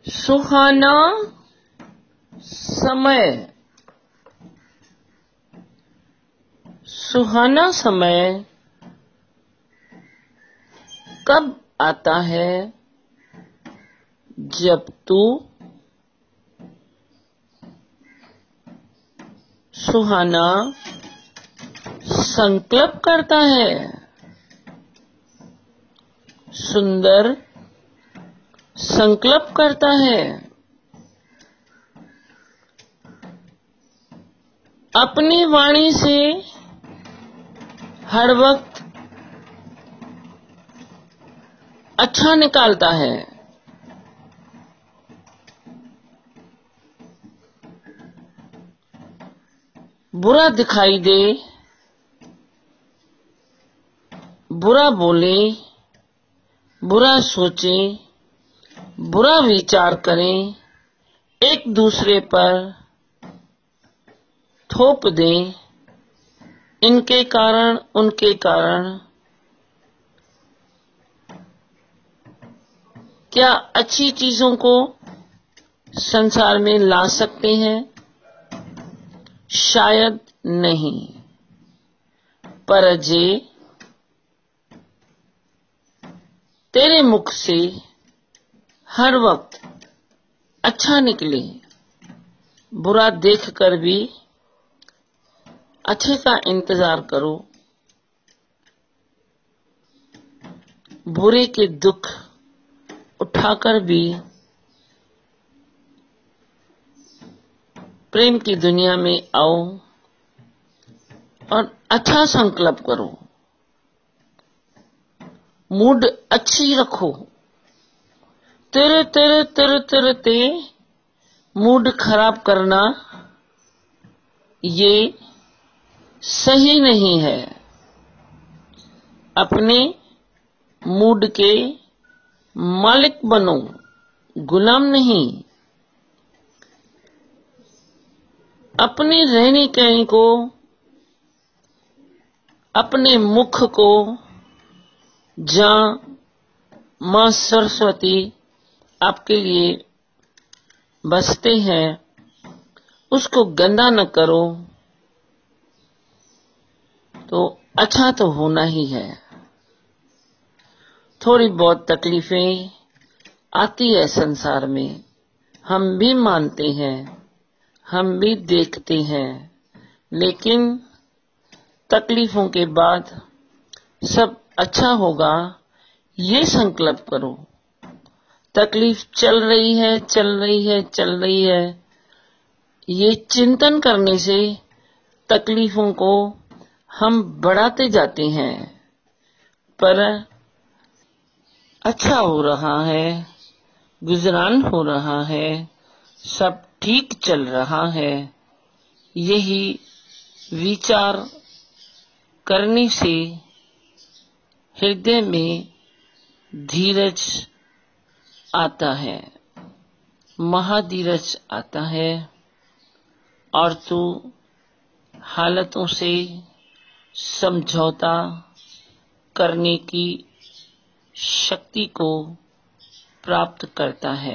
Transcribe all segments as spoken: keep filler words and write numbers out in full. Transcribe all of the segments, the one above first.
सुहाना समय। सुहाना समय कब आता है? जब तू सुहाना संकल्प करता है, सुंदर संकल्प करता है, अपनी वाणी से हर वक्त अच्छा निकालता है। बुरा दिखाई दे, बुरा बोले, बुरा सोचे, बुरा विचार करें, एक दूसरे पर थोप दें, इनके कारण उनके कारण क्या अच्छी चीजों को संसार में ला सकते हैं? शायद नहीं। पर जे तेरे मुख से हर वक्त अच्छा निकले, बुरा देखकर भी अच्छे का इंतजार करो, बुरे के दुख उठाकर भी प्रेम की दुनिया में आओ और अच्छा संकल्प करो। मूड अच्छी रखो। तेरे तेरे तेरे तेरे ते मूड खराब करना ये सही नहीं है। अपने मूड के मालिक बनो, गुलाम नहीं। अपने रहने कहने को, अपने मुख को जहां मां सरस्वती आपके लिए बसते हैं, उसको गंदा न करो, तो अच्छा तो होना ही है। थोड़ी बहुत तकलीफें आती है संसार में, हम भी मानते हैं, हम भी देखते हैं, लेकिन तकलीफों के बाद सब अच्छा होगा, ये संकल्प करो। तकलीफ चल रही है, चल रही है, चल रही है, ये चिंतन करने से तकलीफों को हम बढ़ाते जाते हैं। पर अच्छा हो रहा है, गुजरान हो रहा है, सब ठीक चल रहा है, यही विचार करने से हृदय में धीरज आता है, महाधीरज आता है, और तू हालतों से समझौता करने की शक्ति को प्राप्त करता है।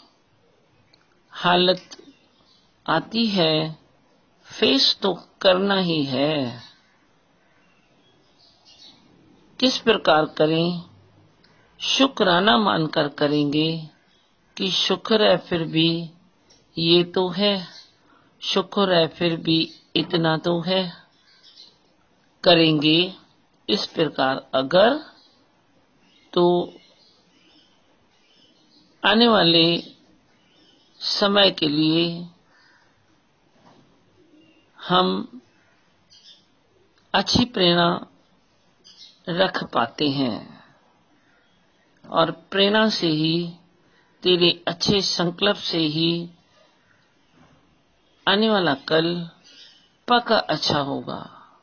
हालत आती है, फेस तो करना ही है। किस प्रकार करें? शुक्राना मानकर करेंगे कि शुक्र है फिर भी ये तो है, शुक्र है फिर भी इतना तो है। करेंगे इस प्रकार अगर, तो आने वाले समय के लिए हम अच्छी प्रेरणा रख पाते हैं, और प्रेरणा से ही, तेरे अच्छे संकल्प से ही आने वाला कल पक्का अच्छा होगा।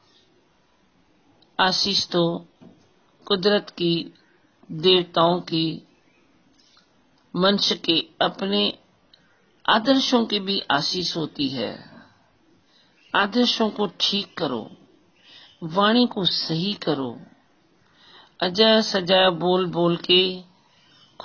आशीष तो कुदरत की, देवताओं की, मनुष्य के अपने आदर्शों की भी आशीष होती है। आदर्शों को ठीक करो, वाणी को सही करो। अजय सजाया बोल बोल के